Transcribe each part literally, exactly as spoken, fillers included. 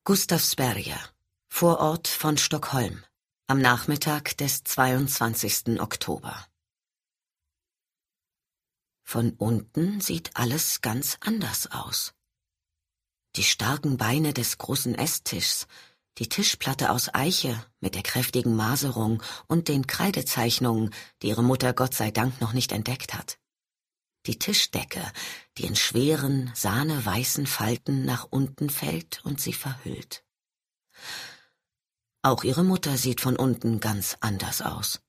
Gustavsberga, Vorort von Stockholm, am Nachmittag des zweiundzwanzigsten Oktober. Von unten sieht alles ganz anders aus. Die starken Beine des großen Esstischs, die Tischplatte aus Eiche mit der kräftigen Maserung und den Kreidezeichnungen, die ihre Mutter Gott sei Dank noch nicht entdeckt hat. Die Tischdecke, die in schweren, sahneweißen Falten nach unten fällt und sie verhüllt. Auch ihre Mutter sieht von unten ganz anders aus.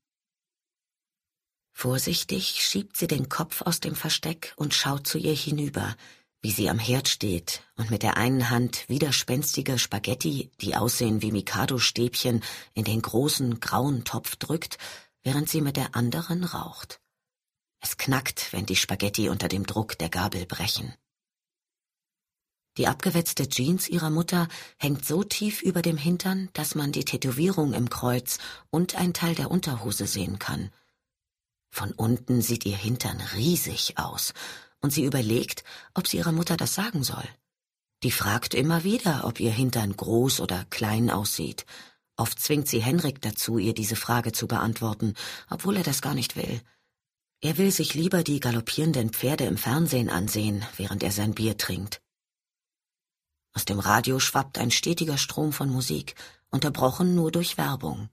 Vorsichtig schiebt sie den Kopf aus dem Versteck und schaut zu ihr hinüber, wie sie am Herd steht und mit der einen Hand widerspenstige Spaghetti, die aussehen wie Mikado-Stäbchen, in den großen, grauen Topf drückt, während sie mit der anderen raucht. Es knackt, wenn die Spaghetti unter dem Druck der Gabel brechen. Die abgewetzte Jeans ihrer Mutter hängt so tief über dem Hintern, dass man die Tätowierung im Kreuz und ein Teil der Unterhose sehen kann. Von unten sieht ihr Hintern riesig aus, und sie überlegt, ob sie ihrer Mutter das sagen soll. Die fragt immer wieder, ob ihr Hintern groß oder klein aussieht. Oft zwingt sie Henrik dazu, ihr diese Frage zu beantworten, obwohl er das gar nicht will. Er will sich lieber die galoppierenden Pferde im Fernsehen ansehen, während er sein Bier trinkt. Aus dem Radio schwappt ein stetiger Strom von Musik, unterbrochen nur durch Werbung.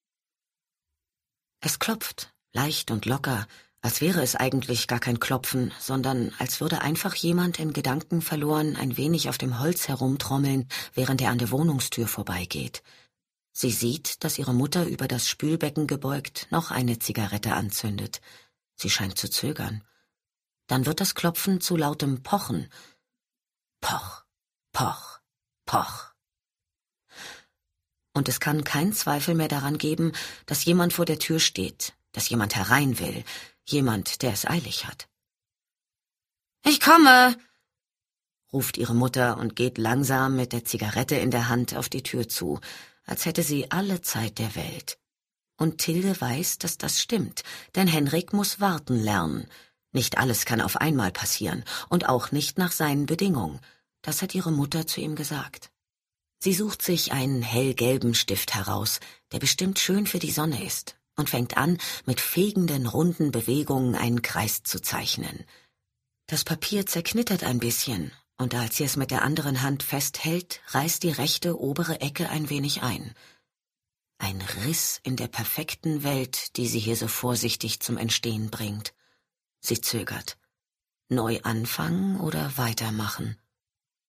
Es klopft, leicht und locker, als wäre es eigentlich gar kein Klopfen, sondern als würde einfach jemand in Gedanken verloren ein wenig auf dem Holz herumtrommeln, während er an der Wohnungstür vorbeigeht. Sie sieht, dass ihre Mutter über das Spülbecken gebeugt noch eine Zigarette anzündet. Sie scheint zu zögern. Dann wird das Klopfen zu lautem Pochen. Poch, poch, poch. Und es kann kein Zweifel mehr daran geben, dass jemand vor der Tür steht, dass jemand herein will, jemand, der es eilig hat. »Ich komme«, ruft ihre Mutter und geht langsam mit der Zigarette in der Hand auf die Tür zu, als hätte sie alle Zeit der Welt. Und Tilde weiß, dass das stimmt, denn Henrik muss warten lernen. Nicht alles kann auf einmal passieren und auch nicht nach seinen Bedingungen. Das hat ihre Mutter zu ihm gesagt. Sie sucht sich einen hellgelben Stift heraus, der bestimmt schön für die Sonne ist, und fängt an, mit fegenden, runden Bewegungen einen Kreis zu zeichnen. Das Papier zerknittert ein bisschen, und als sie es mit der anderen Hand festhält, reißt die rechte obere Ecke ein wenig ein. Ein Riss in der perfekten Welt, die sie hier so vorsichtig zum Entstehen bringt. Sie zögert. Neu anfangen oder weitermachen?